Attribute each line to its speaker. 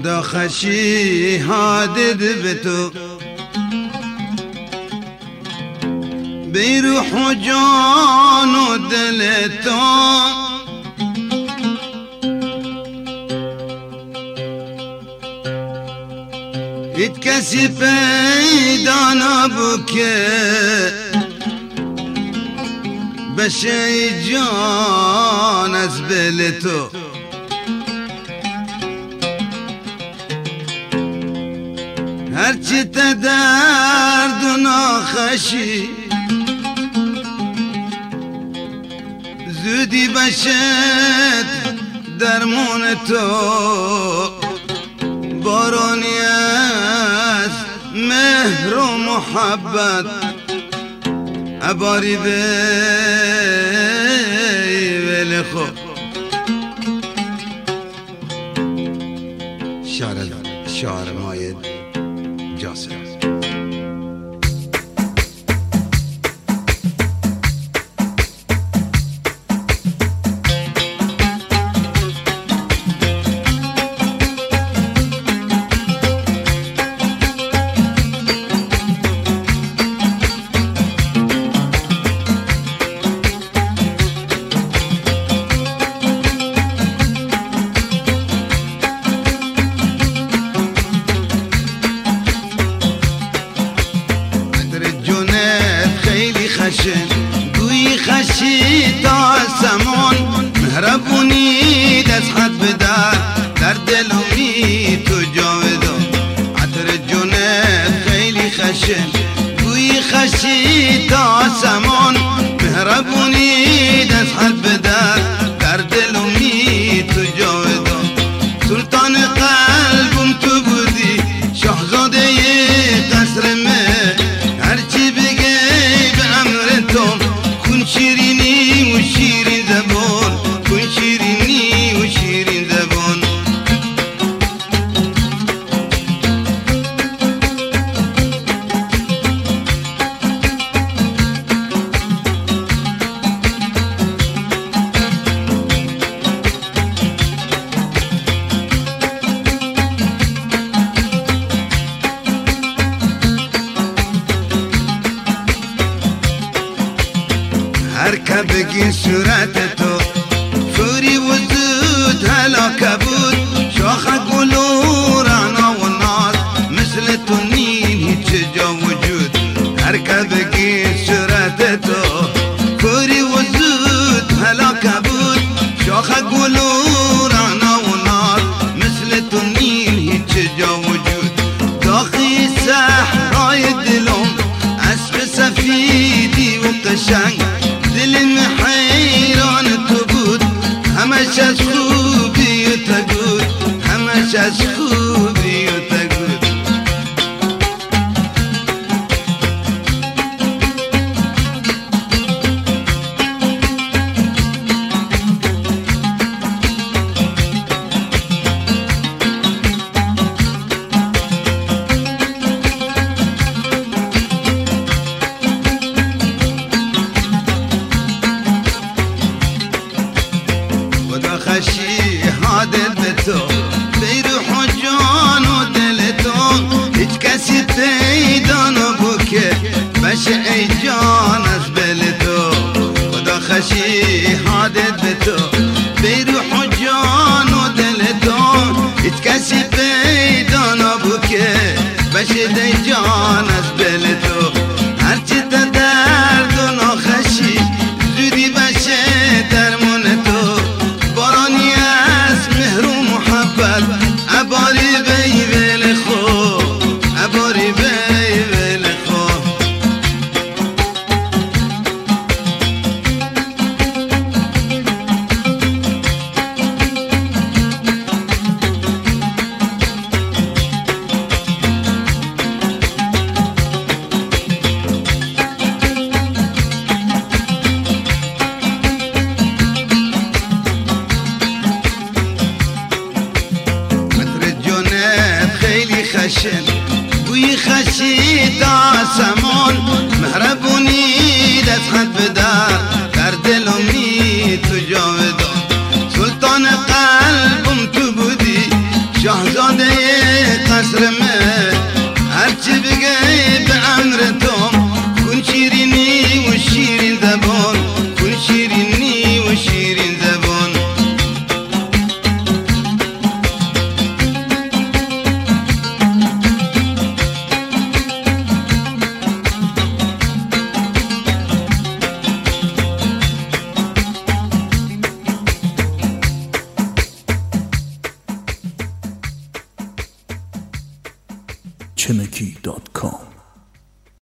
Speaker 1: خدا خشی حادد به تو بی روح و جان و دل تو هیچ کسی پیدا نبود که بشه جان از بل تو هرچی تا درد و ناخشی زودی بشد درمون تو بارانی از مهر و محبت عباری ولی خوب شعر ماید جاسر گویی خشی تا آسمان مهربونی دست حد بدر در دل می تو جاودان عطر جونت خیلی خشن گویی خشی تا آسمان مهربونی دست حد بدر در دل می تو جاودان سلطان قلبم تو بودی شاهزاده قصر مه هرچی بگه کن شیرینی و شیرین زبان کن شیرینی و شیرین زبان هر که بگی صورت تو فوری و زود هلاک بود شاخ گل و رعنا و ناز مثل تو نیم هیچ جا وجود هر که بگی صورت تو فوری و زود هلاک بود شاخ گل و رعنا و ناز مثل تو نیم هیچ جا وجود داخل صحرای دلم اسب سفیدی و قشنگ دلم حیران تو بود همش از خوبی و تگود همش از خوبی و تگود خشی حادل به تو بی روح و جان و دل تو هیچ کسی پیدا نبود که بشه ای جان از بل تو خدا خشی حادل به تو بی روح و جان و دل تو هیچ کسی پیدا نبود که بشه ای جان از بل تو هرچی تا درد و ناخشی زودی بشه درمون تو بارانی از مهر و محبت عباری بی ویل خو عباری بی ویل خو بوی خشی تا آسمان مهربونی دست خط